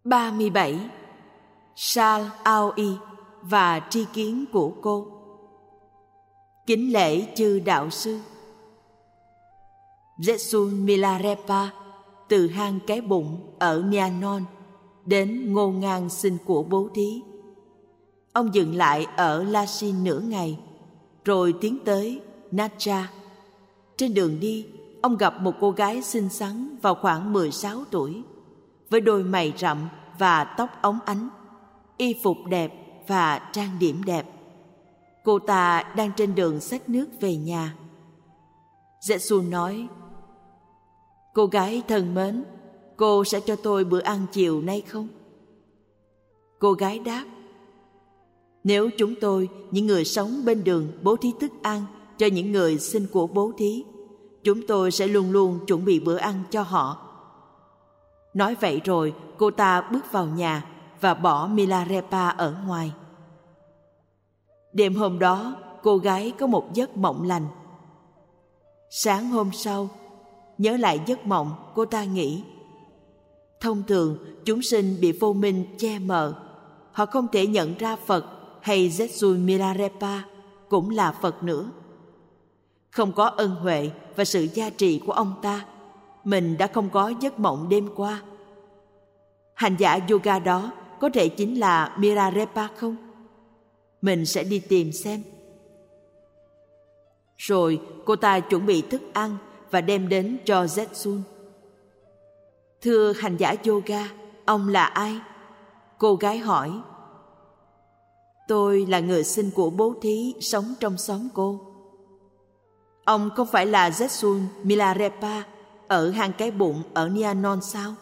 37. Charles Aoi và tri kiến của cô. Kính lễ chư đạo sư. Jetsun Milarepa từ hang cái bụng ở Nyanon đến ngô ngang xin của bố thí. Ông dừng lại ở Lachin nửa ngày, rồi tiến tới Natcha. Trên đường đi, ông gặp một cô gái xinh xắn vào khoảng 16 tuổi, với đôi mày rậm và tóc óng ánh, y phục đẹp và trang điểm đẹp. Cô ta đang trên đường xách nước về nhà. Jetsun nói: "Cô gái thân mến, cô sẽ cho tôi bữa ăn chiều nay không?" Cô gái đáp: "Nếu chúng tôi, những người sống bên đường, bố thí thức ăn cho những người xin của bố thí, chúng tôi sẽ luôn luôn chuẩn bị bữa ăn cho họ." Nói vậy rồi, cô ta bước vào nhà và bỏ Milarepa ở ngoài. Đêm hôm đó, cô gái có một giấc mộng lành. Sáng hôm sau, nhớ lại giấc mộng, cô ta nghĩ: thông thường chúng sinh bị vô minh che mờ, họ không thể nhận ra Phật hay Jetsun Milarepa cũng là Phật nữa. Không có ân huệ và sự gia trì của ông ta, mình đã không có giấc mộng đêm qua. Hành giả yoga đó có thể chính là Milarepa không? Mình sẽ đi tìm xem. Rồi cô ta chuẩn bị thức ăn và đem đến cho Jetsun. "Thưa hành giả yoga, ông là ai?" Cô gái hỏi. "Tôi là người xin của bố thí sống trong xóm cô." "Ông không phải là Jetsun Milarepa ở hang cái bụng ở Nyanon sao?"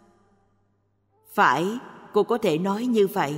"Phải, cô có thể nói như vậy."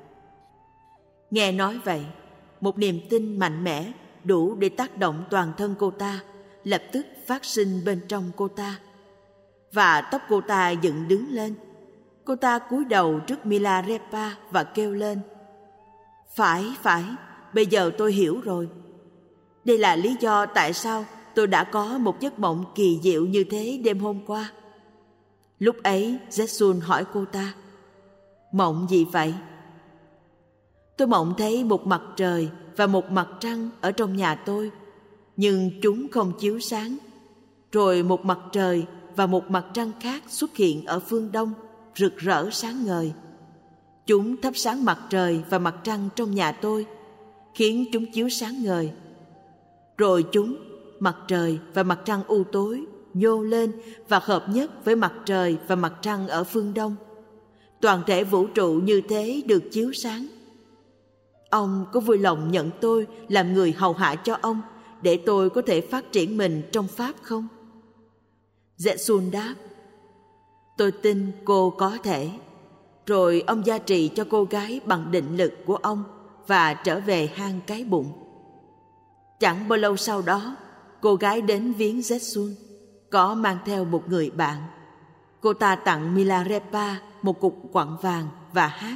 Nghe nói vậy, một niềm tin mạnh mẽ đủ để tác động toàn thân cô ta lập tức phát sinh bên trong cô ta, và tóc cô ta dựng đứng lên. Cô ta cúi đầu trước Milarepa và kêu lên: Phải, bây giờ tôi hiểu rồi. Đây là lý do tại sao tôi đã có một giấc mộng kỳ diệu như thế đêm hôm qua." Lúc ấy, Jetsun hỏi cô ta: "Mộng gì vậy?" "Tôi mộng thấy một mặt trời và một mặt trăng ở trong nhà tôi, nhưng chúng không chiếu sáng. Rồi một mặt trời và một mặt trăng khác xuất hiện ở phương đông, rực rỡ sáng ngời. Chúng thắp sáng mặt trời và mặt trăng trong nhà tôi, khiến chúng chiếu sáng ngời. Rồi chúng, mặt trời và mặt trăng u tối, nhô lên và hợp nhất với mặt trời và mặt trăng ở phương đông. Toàn thể vũ trụ như thế được chiếu sáng. Ông có vui lòng nhận tôi làm người hầu hạ cho ông, để tôi có thể phát triển mình trong Pháp không?" Jetsun đáp: "Tôi tin cô có thể." Rồi ông gia trì cho cô gái bằng định lực của ông và trở về hang cái bụng. Chẳng bao lâu sau đó, cô gái đến viếng Jetsun, có mang theo một người bạn. Cô ta tặng Milarepa một cục quặng vàng và hát: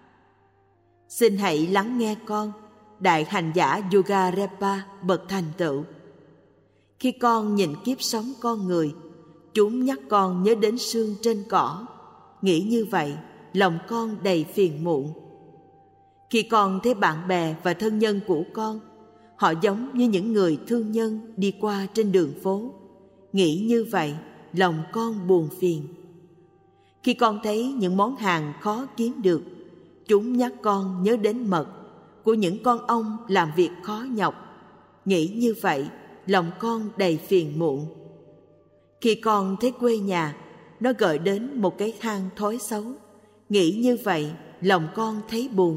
"Xin hãy lắng nghe con, đại hành giả Yogarepa bậc thành tựu. Khi con nhìn kiếp sống con người, chúng nhắc con nhớ đến sương trên cỏ. Nghĩ như vậy, lòng con đầy phiền muộn. Khi con thấy bạn bè và thân nhân của con, họ giống như những người thương nhân đi qua trên đường phố. Nghĩ như vậy, lòng con buồn phiền. Khi con thấy những món hàng khó kiếm được, chúng nhắc con nhớ đến mật của những con ong làm việc khó nhọc. Nghĩ như vậy, lòng con đầy phiền muộn. Khi con thấy quê nhà, nó gợi đến một cái hang thói xấu. Nghĩ như vậy, lòng con thấy buồn.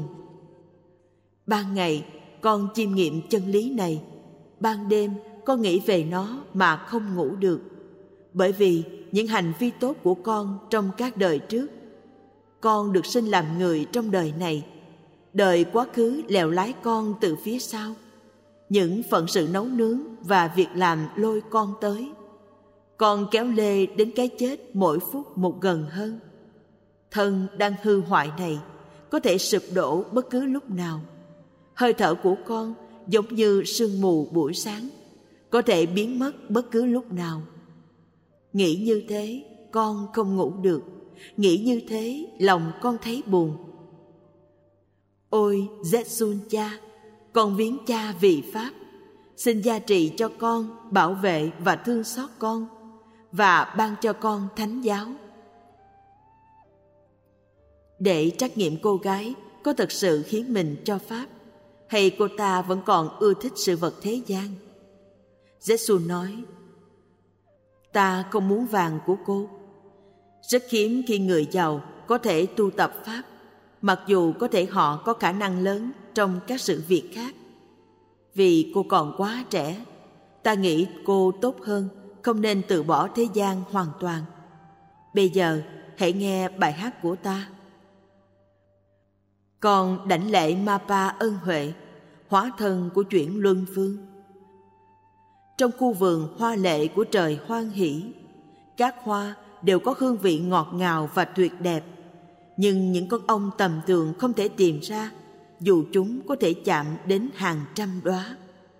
Ban ngày, con chiêm nghiệm chân lý này. Ban đêm, con nghĩ về nó mà không ngủ được. Bởi vì những hành vi tốt của con trong các đời trước. Con được sinh làm người trong đời này. Đời quá khứ lèo lái con từ phía sau. Những phận sự nấu nướng và việc làm lôi con tới. Con kéo lê đến cái chết mỗi phút một gần hơn. Thân đang hư hoại này có thể sụp đổ bất cứ lúc nào. Hơi thở của con giống như sương mù buổi sáng, có thể biến mất bất cứ lúc nào. Nghĩ như thế, con không ngủ được, nghĩ như thế lòng con thấy buồn. Ôi Zetsun cha, con viếng cha vì Pháp, xin gia trì cho con, bảo vệ và thương xót con, và ban cho con thánh giáo. Để trắc nghiệm cô gái có thật sự khiến mình cho Pháp, hay cô ta vẫn còn ưa thích sự vật thế gian, Zetsun nói: ta không muốn vàng của cô. Rất hiếm khi người giàu có thể tu tập Pháp, mặc dù có thể họ có khả năng lớn trong các sự việc khác. Vì cô còn quá trẻ, ta nghĩ cô tốt hơn không nên từ bỏ thế gian hoàn toàn. Bây giờ hãy nghe bài hát của ta. Con đảnh lễ Mapa ân huệ, hóa thân của chuyển luân phương. Trong khu vườn hoa lệ của trời hoan hỷ, các hoa đều có hương vị ngọt ngào và tuyệt đẹp, nhưng những con ong tầm thường không thể tìm ra, dù chúng có thể chạm đến hàng trăm đóa.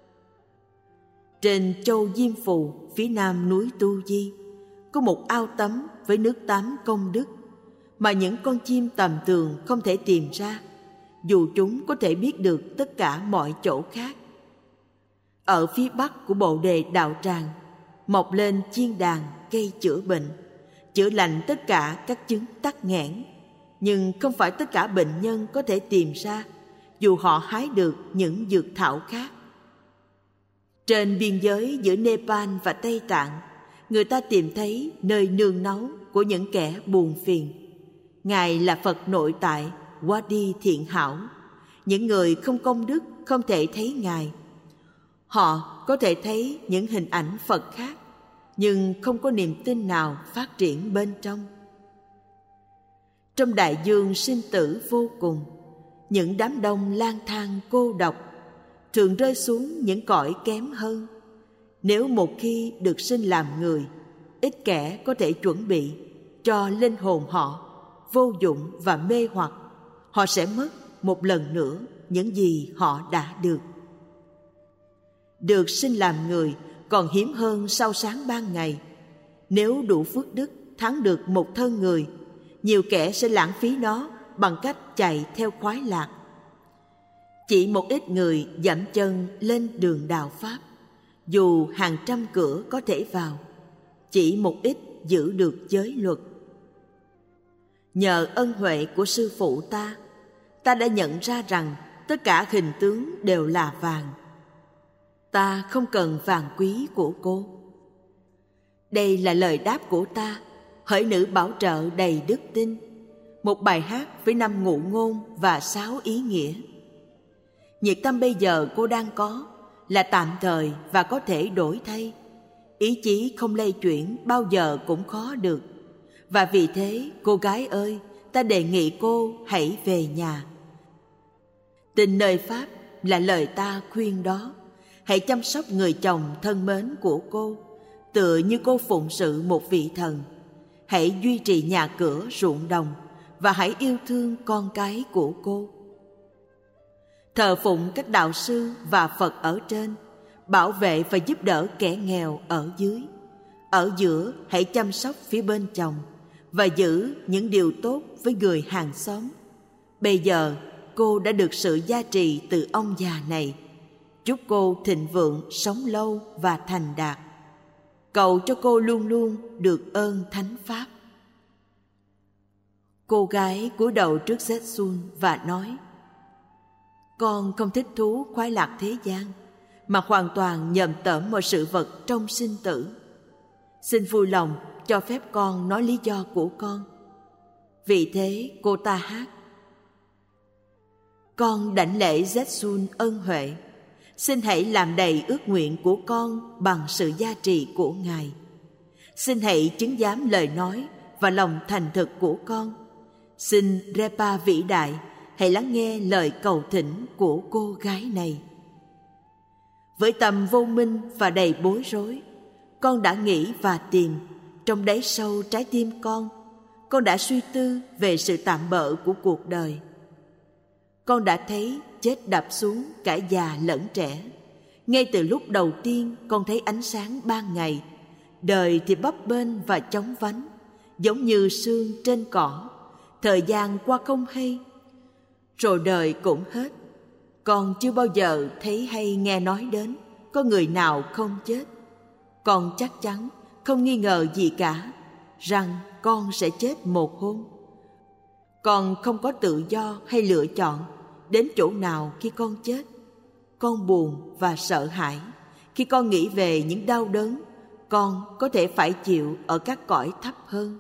Trên châu Diêm Phù, phía nam núi Tu Di, có một ao tắm với nước tắm công đức mà những con chim tầm thường không thể tìm ra, dù chúng có thể biết được tất cả mọi chỗ khác. Ở phía bắc của Bồ Đề Đạo Tràng mọc lên chiên đàn cây chữa bệnh, chữa lành tất cả các chứng tắc nghẽn, nhưng không phải tất cả bệnh nhân có thể tìm ra, dù họ hái được những dược thảo khác. Trên biên giới giữa Nepal và Tây Tạng, người ta tìm thấy nơi nương náu của những kẻ buồn phiền. Ngài là Phật nội tại Wadi Thiện Hảo. Những người không công đức không thể thấy Ngài. Họ có thể thấy những hình ảnh Phật khác, nhưng không có niềm tin nào phát triển bên trong. Trong đại dương sinh tử vô cùng, những đám đông lang thang cô độc thường rơi xuống những cõi kém hơn. Nếu một khi được sinh làm người, ít kẻ có thể chuẩn bị cho linh hồn họ vô dụng và mê hoặc, họ sẽ mất một lần nữa những gì họ đã được. Được sinh làm người còn hiếm hơn sau sáng ban ngày. Nếu đủ phước đức thắng được một thân người, nhiều kẻ sẽ lãng phí nó bằng cách chạy theo khoái lạc. Chỉ một ít người dẫm chân lên đường đạo Pháp, dù hàng trăm cửa có thể vào, chỉ một ít giữ được giới luật. Nhờ ân huệ của sư phụ ta, ta đã nhận ra rằng tất cả hình tướng đều là vàng. Ta không cần vàng quý của cô. Đây là lời đáp của ta, hỡi nữ bảo trợ đầy đức tin, một bài hát với 5 ngụ ngôn và 6 ý nghĩa. Nhiệt tâm bây giờ cô đang có là tạm thời và có thể đổi thay. Ý chí không lay chuyển bao giờ cũng khó được. Và vì thế, cô gái ơi, ta đề nghị cô hãy về nhà. Tình nơi Pháp là lời ta khuyên đó. Hãy chăm sóc người chồng thân mến của cô, tựa như cô phụng sự một vị thần. Hãy duy trì nhà cửa, ruộng đồng, và hãy yêu thương con cái của cô. Thờ phụng các đạo sư và Phật ở trên, bảo vệ và giúp đỡ kẻ nghèo ở dưới. Ở giữa hãy chăm sóc phía bên chồng và giữ những điều tốt với người hàng xóm. Bây giờ cô đã được sự gia trì từ ông già này. Chúc cô thịnh vượng, sống lâu và thành đạt. Cầu cho cô luôn luôn được ơn thánh pháp. Cô gái cúi đầu trước Zetsun và nói: con không thích thú khoái lạc thế gian, mà hoàn toàn nhầm tởm mọi sự vật trong sinh tử. Xin vui lòng cho phép con nói lý do của con. Vì thế cô ta hát: con đảnh lễ Zetsun ân huệ, xin hãy làm đầy ước nguyện của con bằng sự gia trì của Ngài. Xin hãy chứng giám lời nói và lòng thành thực của con. Xin Repa vĩ đại, hãy lắng nghe lời cầu thỉnh của cô gái này. Với tâm vô minh và đầy bối rối, con đã nghĩ và tìm trong đáy sâu trái tim con đã suy tư về sự tạm bợ của cuộc đời. Con đã thấy chết đập xuống cả già lẫn trẻ. Ngay từ lúc đầu tiên con thấy ánh sáng ban ngày, đời thì bấp bênh và chóng vánh, giống như sương trên cỏ, thời gian qua không hay, rồi đời cũng hết. Con chưa bao giờ thấy hay nghe nói đến có người nào không chết. Con chắc chắn, không nghi ngờ gì cả, rằng con sẽ chết một hôm. Con không có tự do hay lựa chọn đến chỗ nào khi con chết. Con buồn và sợ hãi khi con nghĩ về những đau đớn con có thể phải chịu ở các cõi thấp hơn.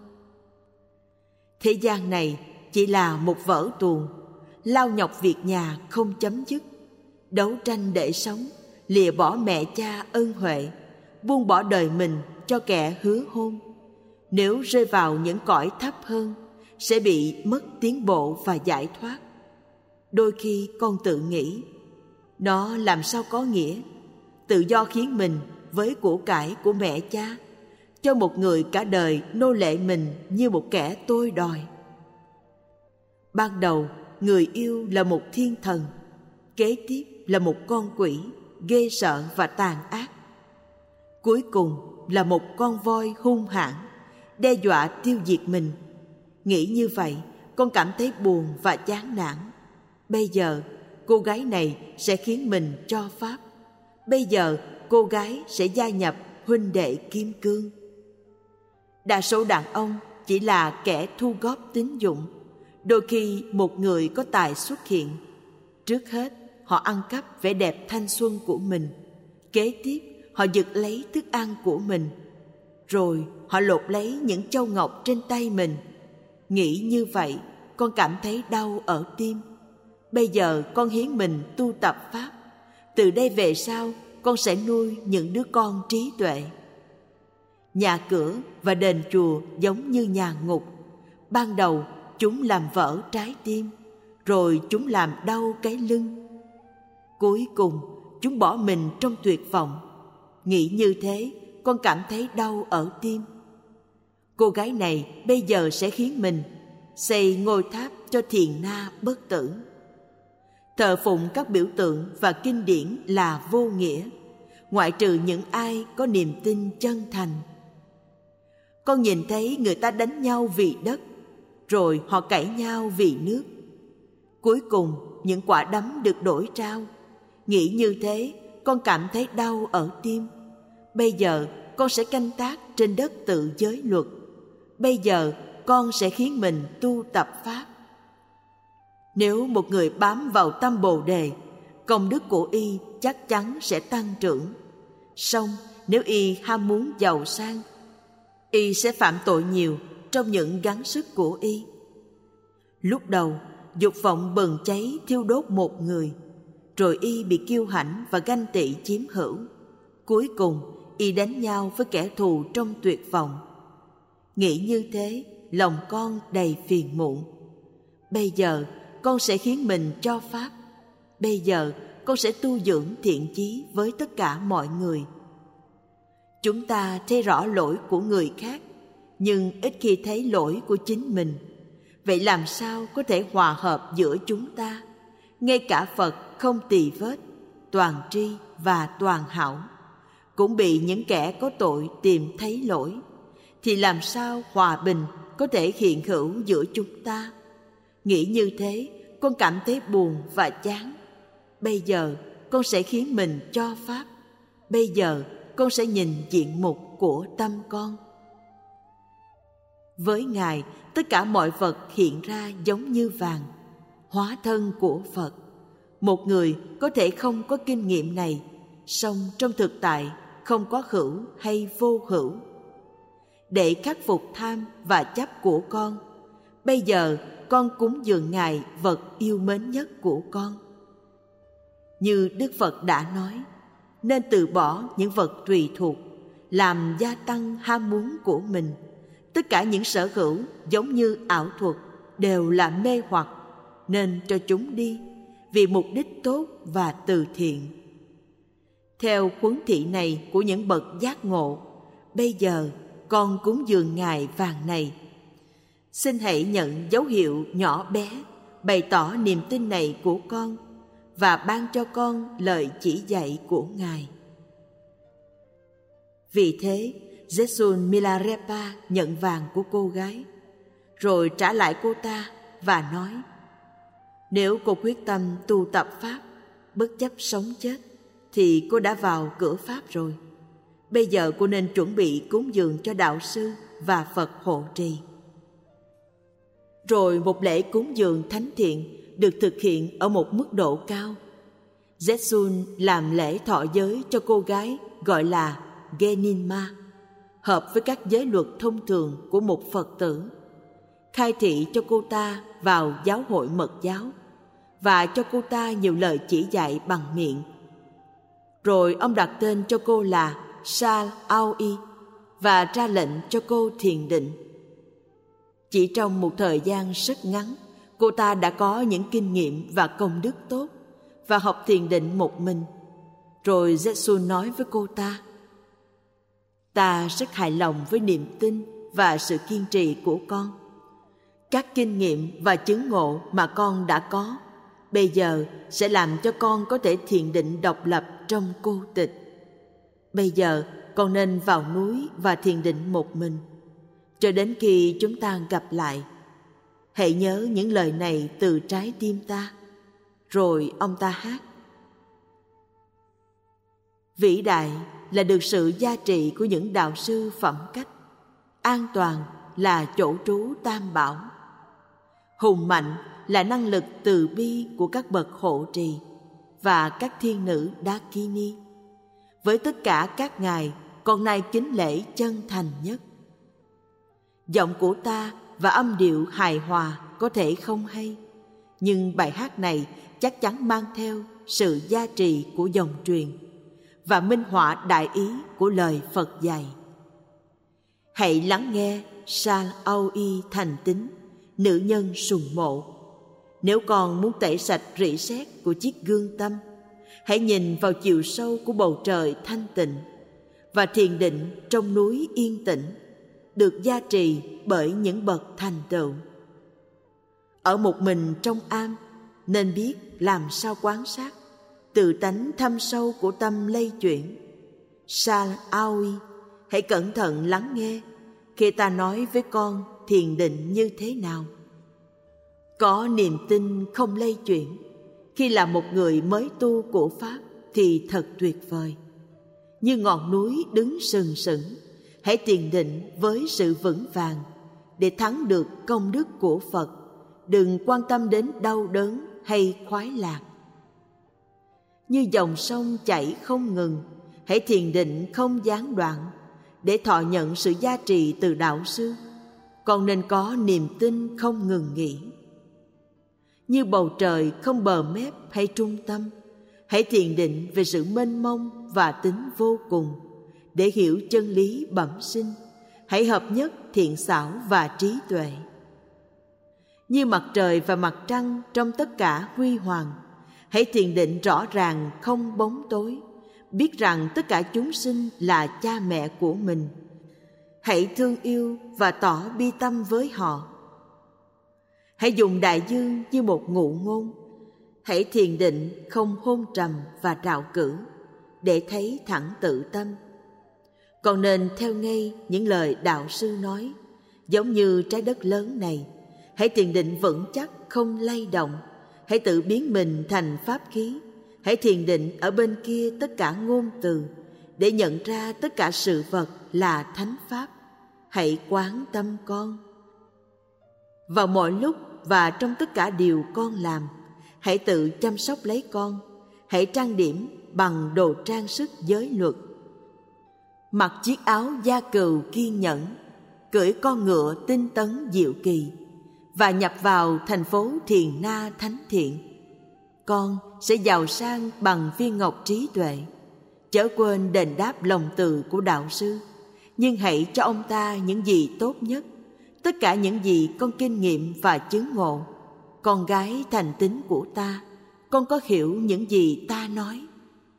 Thế gian này chỉ là một vở tuồng, lao nhọc việc nhà không chấm dứt, đấu tranh để sống, lìa bỏ mẹ cha ân huệ, buông bỏ đời mình cho kẻ hứa hôn. Nếu rơi vào những cõi thấp hơn, sẽ bị mất tiến bộ và giải thoát. Đôi khi con tự nghĩ, nó làm sao có nghĩa, tự do khiến mình với của cải của mẹ cha, cho một người cả đời nô lệ mình như một kẻ tôi đòi. Ban đầu, người yêu là một thiên thần, kế tiếp là một con quỷ, ghê sợ và tàn ác. Cuối cùng là một con voi hung hãn, đe dọa tiêu diệt mình. Nghĩ như vậy, con cảm thấy buồn và chán nản. Bây giờ, cô gái này sẽ khiến mình cho pháp. Bây giờ, cô gái sẽ gia nhập huynh đệ kim cương. Đa số đàn ông chỉ là kẻ thu góp tín dụng. Đôi khi một người có tài xuất hiện. Trước hết, họ ăn cắp vẻ đẹp thanh xuân của mình. Kế tiếp, họ giật lấy thức ăn của mình. Rồi họ lột lấy những châu ngọc trên tay mình. Nghĩ như vậy, con cảm thấy đau ở tim. Bây giờ con hiến mình tu tập pháp. Từ đây về sau, con sẽ nuôi những đứa con trí tuệ. Nhà cửa và đền chùa giống như nhà ngục. Ban đầu chúng làm vỡ trái tim, rồi chúng làm đau cái lưng. Cuối cùng chúng bỏ mình trong tuyệt vọng. Nghĩ như thế, con cảm thấy đau ở tim. Cô gái này bây giờ sẽ khiến mình xây ngôi tháp cho Thiền Na bất tử. Thờ phụng các biểu tượng và kinh điển là vô nghĩa, ngoại trừ những ai có niềm tin chân thành. Con nhìn thấy người ta đánh nhau vì đất, rồi họ cãi nhau vì nước. Cuối cùng những quả đấm được đổi trao. Nghĩ như thế, con cảm thấy đau ở tim. Bây giờ con sẽ canh tác trên đất tự giới luật. Bây giờ con sẽ khiến mình tu tập pháp. Nếu một người bám vào tâm Bồ Đề, công đức của y chắc chắn sẽ tăng trưởng. Song nếu y ham muốn giàu sang, y sẽ phạm tội nhiều trong những gắng sức của y. Lúc đầu, dục vọng bừng cháy thiêu đốt một người, rồi y bị kiêu hãnh và ganh tị chiếm hữu. Cuối cùng, y đánh nhau với kẻ thù trong tuyệt vọng. Nghĩ như thế, lòng con đầy phiền muộn. Bây giờ, con sẽ khiến mình cho pháp. Bây giờ, con sẽ tu dưỡng thiện chí với tất cả mọi người. Chúng ta thấy rõ lỗi của người khác, nhưng ít khi thấy lỗi của chính mình. Vậy làm sao có thể hòa hợp giữa chúng ta? Ngay cả Phật không tỳ vết, toàn tri và toàn hảo, cũng bị những kẻ có tội tìm thấy lỗi. Thì làm sao hòa bình có thể hiện hữu giữa chúng ta? Nghĩ như thế, con cảm thấy buồn và chán. Bây giờ con sẽ khiến mình cho pháp. Bây giờ con sẽ nhìn diện mục của tâm con. Với Ngài, tất cả mọi vật hiện ra giống như vàng, hóa thân của Phật. Một người có thể không có kinh nghiệm này, song trong thực tại không có hữu hay vô hữu. Để khắc phục tham và chấp của con, bây giờ con cúng dường Ngài vật yêu mến nhất của con. Như Đức Phật đã nói, nên từ bỏ những vật tùy thuộc, làm gia tăng ham muốn của mình. Tất cả những sở hữu giống như ảo thuật đều là mê hoặc, nên cho chúng đi vì mục đích tốt và từ thiện. Theo huấn thị này của những bậc giác ngộ, bây giờ con cúng dường Ngài vàng này. Xin hãy nhận dấu hiệu nhỏ bé bày tỏ niềm tin này của con và ban cho con lời chỉ dạy của Ngài. Vì thế, Jetsun Milarepa nhận vàng của cô gái, rồi trả lại cô ta và nói: nếu cô quyết tâm tu tập Pháp, bất chấp sống chết, thì cô đã vào cửa Pháp rồi. Bây giờ cô nên chuẩn bị cúng dường cho đạo sư và Phật hộ trì. Rồi một lễ cúng dường thánh thiện được thực hiện ở một mức độ cao. Jetsun làm lễ thọ giới cho cô gái gọi là Geninma, hợp với các giới luật thông thường của một Phật tử, khai thị cho cô ta vào giáo hội Mật giáo và cho cô ta nhiều lời chỉ dạy bằng miệng. Rồi ông đặt tên cho cô là Sal Aoi và ra lệnh cho cô thiền định. Chỉ trong một thời gian rất ngắn, cô ta đã có những kinh nghiệm và công đức tốt và học thiền định một mình. Rồi Jetsun nói với cô ta: ta rất hài lòng với niềm tin và sự kiên trì của con. Các kinh nghiệm và chứng ngộ mà con đã có bây giờ sẽ làm cho con có thể thiền định độc lập trong cô tịch. Bây giờ con nên vào núi và thiền định một mình, cho đến khi chúng ta gặp lại. Hãy nhớ những lời này từ trái tim ta. Rồi ông ta hát: vĩ đại là được sự gia trị của những đạo sư phẩm cách, an toàn là chỗ trú tam bảo, hùng mạnh là năng lực từ bi của các bậc hộ trì và các thiên nữ Dakini. Với tất cả các ngài, con nay kính lễ chân thành nhất. Giọng của ta và âm điệu hài hòa có thể không hay, nhưng bài hát này chắc chắn mang theo sự gia trì của dòng truyền và minh họa đại ý của lời Phật dạy. Hãy lắng nghe Sal Aoi thành tín, nữ nhân sùng mộ. Nếu con muốn tẩy sạch rỉ sét của chiếc gương tâm, hãy nhìn vào chiều sâu của bầu trời thanh tịnh và thiền định trong núi yên tĩnh, được gia trì bởi những bậc thành tựu. Ở một mình trong am, nên biết làm sao quan sát tự tánh thâm sâu của tâm lây chuyển. Sal Aoi, hãy cẩn thận lắng nghe khi ta nói với con thiền định như thế nào. Có niềm tin không lây chuyển khi là một người mới tu của Pháp thì thật tuyệt vời. Như ngọn núi đứng sừng sững, hãy thiền định với sự vững vàng để thắng được công đức của Phật. Đừng quan tâm đến đau đớn hay khoái lạc. Như dòng sông chảy không ngừng, hãy thiền định không gián đoạn để thọ nhận sự gia trì từ đạo sư. Con nên có niềm tin không ngừng nghỉ. Như bầu trời không bờ mép hay trung tâm, hãy thiền định về sự mênh mông và tính vô cùng để hiểu chân lý bẩm sinh. Hãy hợp nhất thiện xảo và trí tuệ. Như mặt trời và mặt trăng trong tất cả huy hoàng, hãy thiền định rõ ràng không bóng tối, biết rằng tất cả chúng sinh là cha mẹ của mình. Hãy thương yêu và tỏ bi tâm với họ. Hãy dùng đại dương như một ngụ ngôn. Hãy thiền định không hôn trầm và trạo cử để thấy thẳng tự tâm. Còn nên theo ngay những lời đạo sư nói, giống như trái đất lớn này. Hãy thiền định vững chắc không lay động. Hãy tự biến mình thành pháp khí. Hãy thiền định ở bên kia tất cả ngôn từ để nhận ra tất cả sự vật là thánh pháp. Hãy quán tâm con. Vào mọi lúc và trong tất cả điều con làm, hãy tự chăm sóc lấy con. Hãy trang điểm bằng đồ trang sức giới luật. Mặc chiếc áo da cừu kiên nhẫn, cưỡi con ngựa tinh tấn diệu kỳ và nhập vào thành phố Thiền Na thánh thiện. Con sẽ giàu sang bằng viên ngọc trí tuệ. Chớ quên đền đáp lòng từ của đạo sư, nhưng hãy cho ông ta những gì tốt nhất, tất cả những gì con kinh nghiệm và chứng ngộ. Con gái thành tín của ta, con có hiểu những gì ta nói?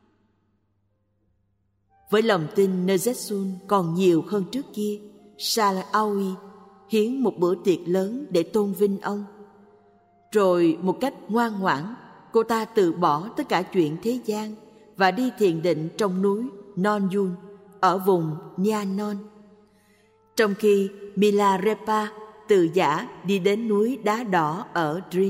Với lòng tin nơi Jetsun còn nhiều hơn trước kia, Sal Aoi hiến một bữa tiệc lớn để tôn vinh ông. Rồi một cách ngoan ngoãn, cô ta từ bỏ tất cả chuyện thế gian và đi thiền định trong núi Non Yun ở vùng Nha Non. trong khi Milarepa từ giã đi đến núi đá đỏ ở Drin.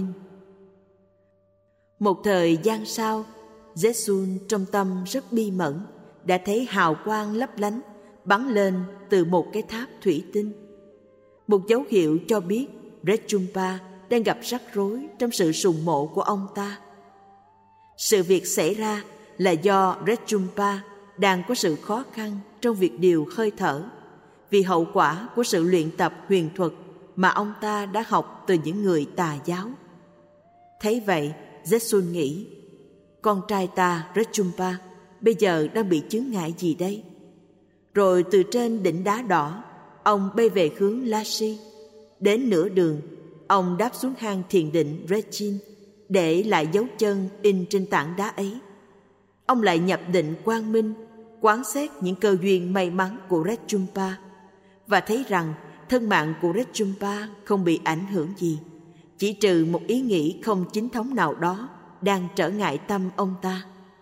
Một thời gian sau, Zetsun trong tâm rất bi mẫn đã thấy hào quang lấp lánh bắn lên từ một cái tháp thủy tinh. Một dấu hiệu cho biết Rechumpa đang gặp rắc rối trong sự sùng mộ của ông ta. Sự việc xảy ra là do Rechumpa đang có sự khó khăn trong việc điều hơi thở vì hậu quả của sự luyện tập huyền thuật mà ông ta đã học từ những người tà giáo. Thấy vậy, Zetsun nghĩ, con trai ta Rechumpa bây giờ đang bị chướng ngại gì đây? Rồi từ trên đỉnh đá đỏ, ông bay về hướng Lashi. Đến nửa đường, ông đáp xuống hang thiền định Rechin, để lại dấu chân in trên tảng đá ấy. Ông lại nhập định quang minh, quán xét những cơ duyên may mắn của Rechumpa và thấy rằng thân mạng của Rechumpa không bị ảnh hưởng gì, chỉ trừ một ý nghĩ không chính thống nào đó đang trở ngại tâm ông ta.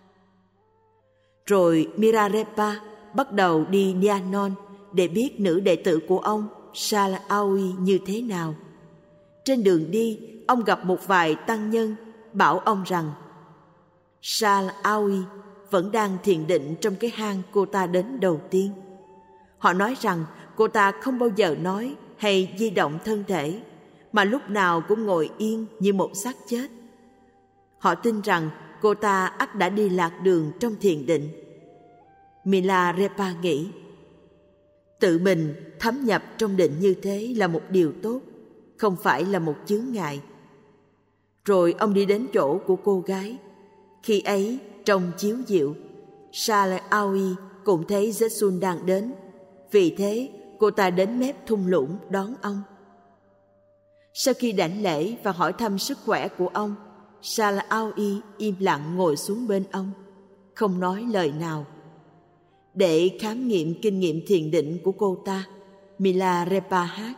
Rồi Milarepa bắt đầu đi Nyanon để biết nữ đệ tử của ông Salawi như thế nào. Trên đường đi, ông gặp một vài tăng nhân bảo ông rằng Salawi vẫn đang thiền định trong cái hang cô ta đến đầu tiên. Họ nói rằng cô ta không bao giờ nói hay di động thân thể, mà lúc nào cũng ngồi yên như một xác chết. Họ tin rằng cô ta ắt đã đi lạc đường trong thiền định. Milarepa nghĩ, tự mình thấm nhập trong định như thế là một điều tốt, không phải là một chướng ngại. Rồi ông đi đến chỗ của cô gái. Khi ấy, trong chiếu diệu, Salawi cũng thấy Zetsun đang đến. Vì thế, cô ta đến mép thung lũng đón ông. Sau khi đảnh lễ và hỏi thăm sức khỏe của ông, Salawi im lặng ngồi xuống bên ông, không nói lời nào. Để khám nghiệm kinh nghiệm thiền định của cô ta, Milarepa hát: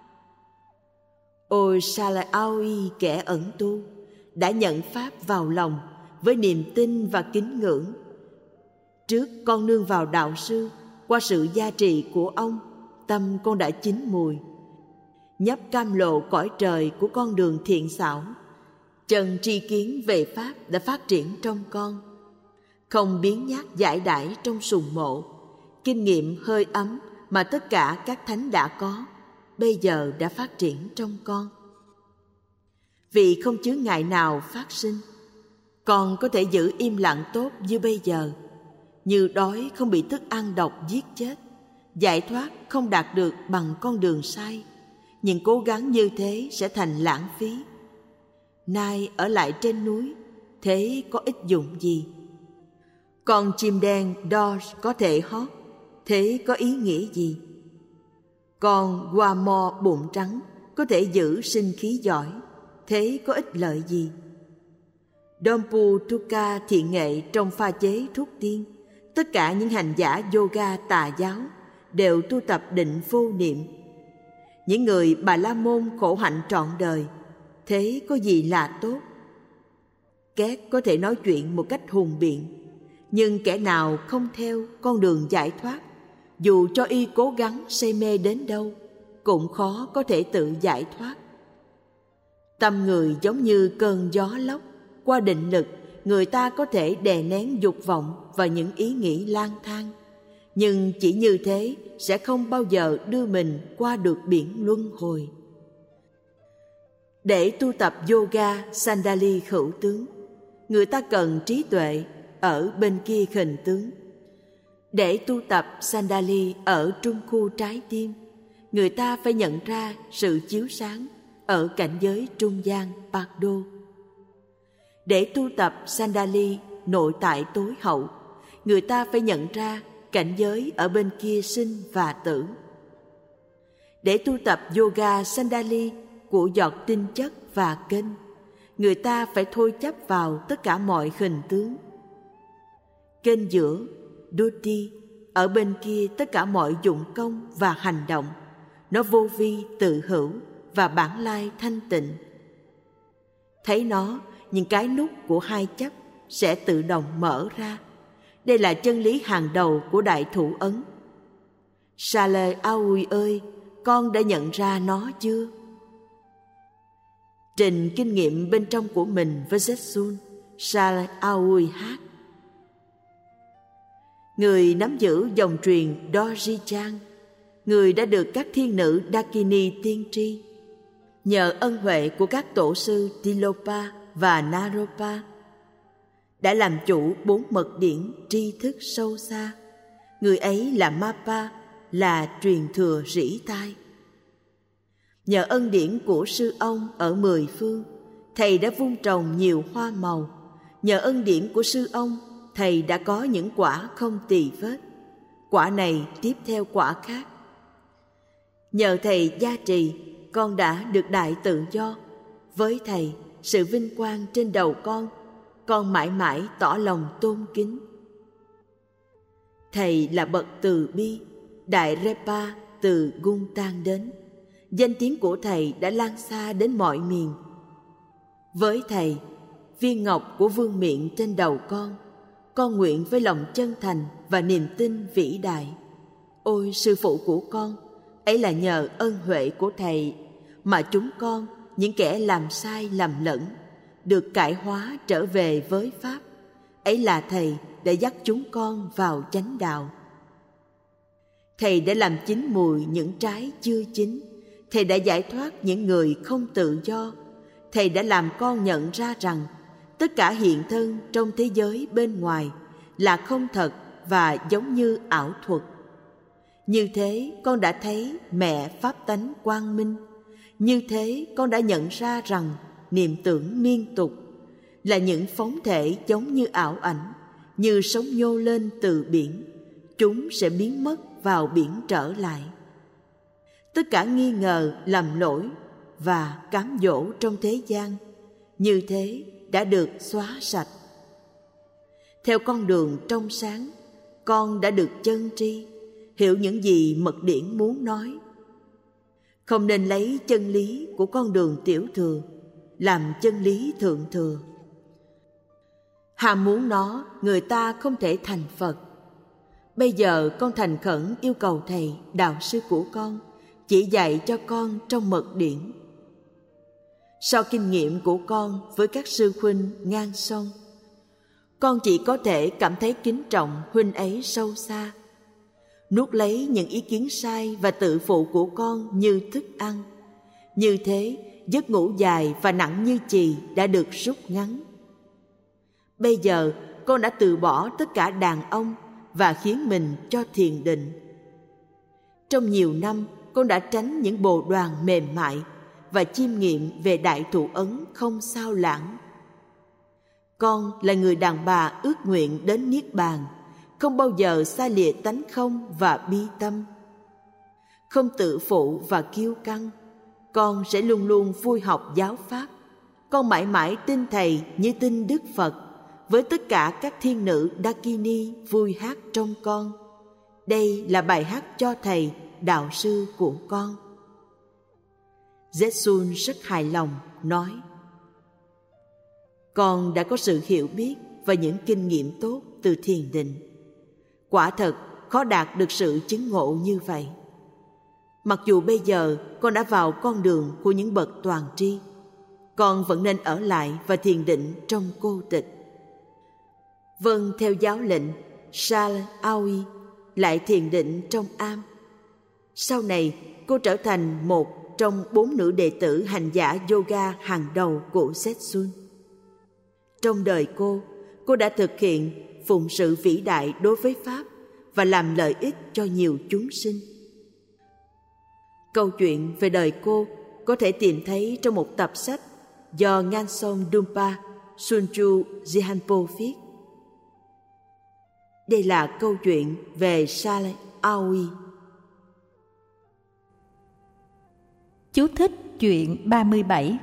Ôi Salawi kẻ ẩn tu, đã nhận Pháp vào lòng với niềm tin và kính ngưỡng. Trước con nương vào đạo sư, qua sự gia trì của ông, tâm con đã chín mùi. Nhấp cam lộ cõi trời của con đường thiện xảo, chân tri kiến về Pháp đã phát triển trong con. Không biến nhát giải đãi trong sùng mộ, kinh nghiệm hơi ấm mà tất cả các thánh đã có, bây giờ đã phát triển trong con. Vì không chướng ngại nào phát sinh, con có thể giữ im lặng tốt như bây giờ, như đói không bị thức ăn độc giết chết, giải thoát không đạt được bằng con đường sai. Nhưng cố gắng như thế sẽ thành lãng phí. Nay ở lại trên núi, thế có ích dụng gì? Con chim đen Dodge có thể hót, thế có ý nghĩa gì? Con Guamo bụng trắng có thể giữ sinh khí giỏi, thế có ích lợi gì? Dompu Tuka thiện nghệ trong pha chế thuốc tiên, tất cả những hành giả yoga tà giáo đều tu tập định vô niệm. Những người Bà La Môn khổ hạnh trọn đời, thế có gì là tốt? Két có thể nói chuyện một cách hùng biện, nhưng kẻ nào không theo con đường giải thoát, dù cho y cố gắng say mê đến đâu, cũng khó có thể tự giải thoát. Tâm người giống như cơn gió lốc, qua định lực, người ta có thể đè nén dục vọng và những ý nghĩ lang thang, nhưng chỉ như thế sẽ không bao giờ đưa mình qua được biển luân hồi. Để tu tập yoga Sandali khẩu tướng, người ta cần trí tuệ ở bên kia khhình tướng. Để tu tập Sandali ở trung khu trái tim, người ta phải nhận ra sự chiếu sáng ở cảnh giới trung gian Pardo. Để tu tập Sandali nội tại tối hậu, người ta phải nhận ra cảnh giới ở bên kia sinh và tử. Để tu tập yoga Sandali của giọt tinh chất và kênh, người ta phải thôi chấp vào tất cả mọi hình tướng. Kênh giữa, Dutti, ở bên kia tất cả mọi dụng công và hành động, nó vô vi tự hữu và bản lai thanh tịnh. Thấy nó, những cái nút của hai chấp sẽ tự động mở ra. Đây là chân lý hàng đầu của Đại Thủ Ấn. Sale Aoi ơi, con đã nhận ra nó chưa? Trình kinh nghiệm bên trong của mình với Zetsun, Sale Aoi hát. Người nắm giữ dòng truyền Dorji-chan, người đã được các thiên nữ Dakini tiên tri, nhờ ân huệ của các tổ sư Tilopa và Naropa, đã làm chủ 4 mật điển tri thức sâu xa. Người ấy là Mappa, là truyền thừa rỉ tai. Nhờ ân điển của sư ông ở 10 phương, thầy đã vun trồng nhiều hoa màu. Nhờ ân điển của sư ông, thầy đã có những quả không tỳ vết. Quả này tiếp theo quả khác. Nhờ thầy gia trì, con đã được đại tự do. Với thầy, sự vinh quang trên đầu con mãi mãi tỏ lòng tôn kính. Thầy là bậc từ bi, Đại Repa từ Guntan đến. Danh tiếng của thầy đã lan xa đến mọi miền. Với thầy, viên ngọc của vương miện trên đầu con nguyện với lòng chân thành và niềm tin vĩ đại. Ôi sư phụ của con, ấy là nhờ ân huệ của thầy mà chúng con, những kẻ làm sai lầm lẫn, được cải hóa trở về với Pháp. Ấy là thầy đã dắt chúng con vào chánh đạo. Thầy đã làm chín mùi những trái chưa chín. Thầy đã giải thoát những người không tự do. Thầy đã làm con nhận ra rằng tất cả hiện thân trong thế giới bên ngoài là không thật và giống như ảo thuật. Như thế con đã thấy mẹ pháp tánh quang minh. Như thế con đã nhận ra rằng niệm tưởng liên tục là những phóng thể giống như ảo ảnh, như sóng nhô lên từ biển. Chúng sẽ biến mất vào biển trở lại. Tất cả nghi ngờ, lầm lỗi và cám dỗ trong thế gian như thế đã được xóa sạch. Theo con đường trong sáng, con đã được chân tri, hiểu những gì mật điển muốn nói. Không nên lấy chân lý của con đường tiểu thừa làm chân lý thượng thừa. Ham muốn nó, người ta không thể thành Phật. Bây giờ con thành khẩn yêu cầu thầy, đạo sư của con, chỉ dạy cho con trong mật điển. Sau kinh nghiệm của con với các sư huynh ngang sông, con chỉ có thể cảm thấy kính trọng huynh ấy sâu xa, nuốt lấy những ý kiến sai và tự phụ của con như thức ăn. Như thế, giấc ngủ dài và nặng như chì đã được rút ngắn. Bây giờ, con đã từ bỏ tất cả đàn ông và khiến mình cho thiền định. Trong nhiều năm, con đã tránh những bồ đoàn mềm mại và chiêm nghiệm về đại thụ ấn không sao lãng. Con là người đàn bà ước nguyện đến Niết Bàn, không bao giờ xa lìa tánh không và bi tâm. Không tự phụ và kiêu căng, con sẽ luôn luôn vui học giáo pháp. Con mãi mãi tin thầy như tin Đức Phật, với tất cả các thiên nữ Dakini vui hát trong con. Đây là bài hát cho thầy, đạo sư của con. Zetsun rất hài lòng, nói: Con đã có sự hiểu biết và những kinh nghiệm tốt từ thiền định. Quả thật khó đạt được sự chứng ngộ như vậy. Mặc dù bây giờ con đã vào con đường của những bậc toàn tri, con vẫn nên ở lại và thiền định trong cô tịch. Vâng theo giáo lệnh, Sale Aoi lại thiền định trong am. Sau này, cô trở thành một trong 4 nữ đệ tử hành giả yoga hàng đầu của Zetsun. Trong đời cô đã thực hiện phụng sự vĩ đại đối với Pháp và làm lợi ích cho nhiều chúng sinh. Câu chuyện về đời cô có thể tìm thấy trong một tập sách do Ngансong Dumpa Sunchu Jihanpo viết. Đây là câu chuyện về Sale Aoi. Chú thích chuyện 37.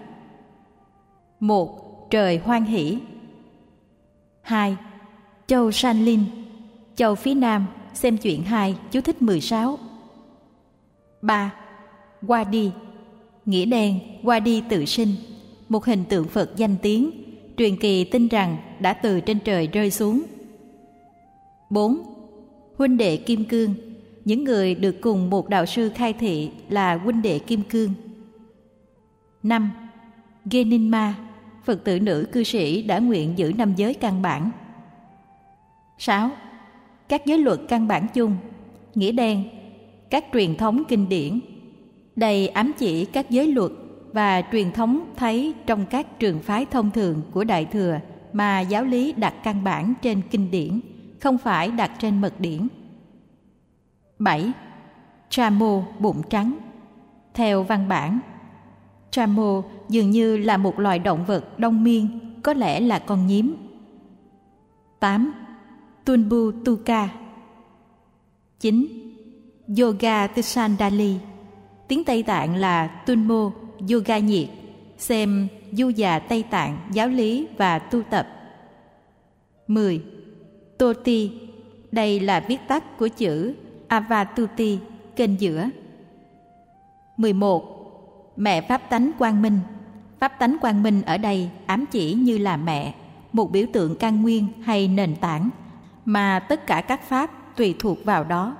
1. Trời hoan hỷ. 2. Châu San Linh, châu phía Nam, xem chuyện 2, chú thích 16. 3. Wadi, nghĩa đen Wadi tự sinh, một hình tượng Phật danh tiếng, truyền kỳ tin rằng đã từ trên trời rơi xuống. 4. Huynh đệ Kim Cương, những người được cùng một đạo sư khai thị là huynh đệ kim cương. 5. Geninma, Phật tử nữ cư sĩ đã nguyện giữ 5 giới căn bản. 6. Các giới luật căn bản chung, nghĩa đen, các truyền thống kinh điển. Đây ám chỉ các giới luật và truyền thống thấy trong các trường phái thông thường của Đại Thừa mà giáo lý đặt căn bản trên kinh điển, không phải đặt trên mật điển. 7. Tramo, bụng trắng. Theo văn bản, Tramo dường như là một loài động vật đông miên, có lẽ là con nhím. 8. Tunbu Tuka. 9. Yoga Tisandali, tiếng Tây Tạng là Tunmo, yoga nhiệt, xem du già Tây Tạng, giáo lý và tu tập. 10. Toti, đây là viết tắt của chữ Avatuti, kênh giữa. 11. Mẹ Pháp tánh quang minh. Pháp tánh quang minh ở đây ám chỉ như là mẹ, một biểu tượng căn nguyên hay nền tảng, mà tất cả các pháp tùy thuộc vào đó.